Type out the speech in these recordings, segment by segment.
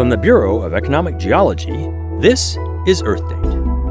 From the Bureau of Economic Geology, this is Earth Date.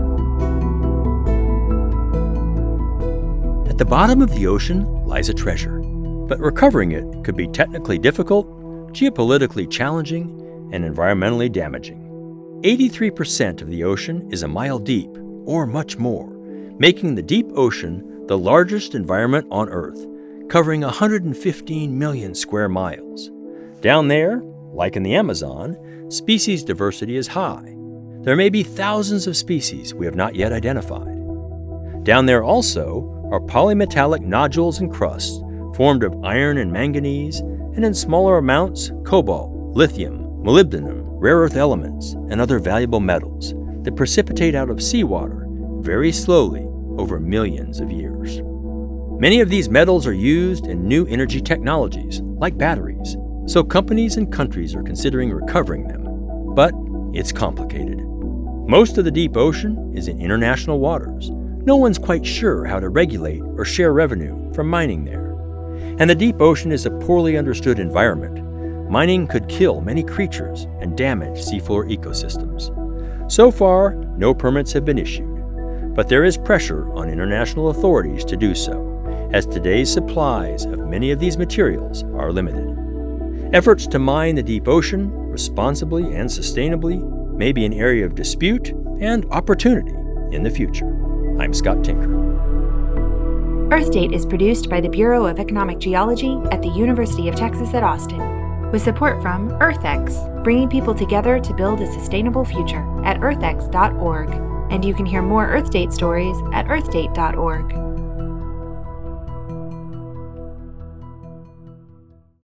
At the bottom of the ocean lies a treasure, but recovering it could be technically difficult, geopolitically challenging, and environmentally damaging. 83% of the ocean is a mile deep, or much more, making the deep ocean the largest environment on Earth, covering 115 million square miles. Down there, like in the Amazon, species diversity is high. There may be thousands of species we have not yet identified. Down there also are polymetallic nodules and crusts formed of iron and manganese, and in smaller amounts, cobalt, lithium, molybdenum, rare earth elements, and other valuable metals that precipitate out of seawater very slowly over millions of years. Many of these metals are used in new energy technologies, like batteries, so companies and countries are considering recovering them. But it's complicated. Most of the deep ocean is in international waters. No one's quite sure how to regulate or share revenue from mining there. And the deep ocean is a poorly understood environment. Mining could kill many creatures and damage seafloor ecosystems. So far, no permits have been issued, but there is pressure on international authorities to do so, as today's supplies of many of these materials are limited. Efforts to mine the deep ocean responsibly and sustainably may be an area of dispute and opportunity in the future. I'm Scott Tinker. Earth Date is produced by the Bureau of Economic Geology at the University of Texas at Austin, with support from EarthX, bringing people together to build a sustainable future at earthx.org. And you can hear more Earth Date stories at earthdate.org.